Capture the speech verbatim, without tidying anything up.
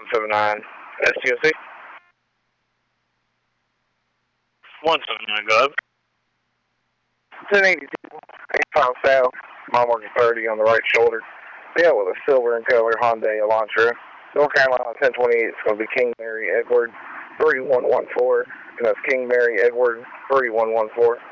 seven nine S T O C. one seven nine, go ahead. ten eighty-two, eighty-five south, mile marker thirty on the right shoulder. Yeah, with a silver in color Hyundai Elantra. North Carolina ten twenty-eight, it's going to be King Mary Edward three one one four. And that's King Mary Edward three one one four.